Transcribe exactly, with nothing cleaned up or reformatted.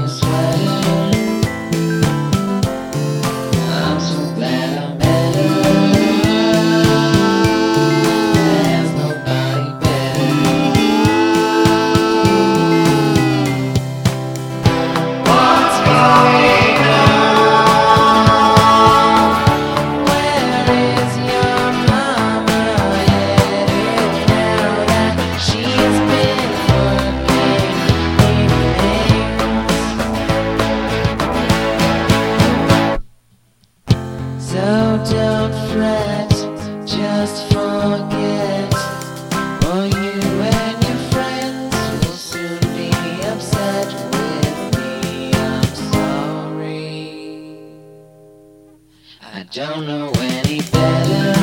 your sweater. I'm so glad I met her. There's nobody better. What's going on? Where is your mama headed now that she's been working evenings? So don't fret, just forget, or you and your friends will soon be upset with me. I'm sorry, I don't know any better.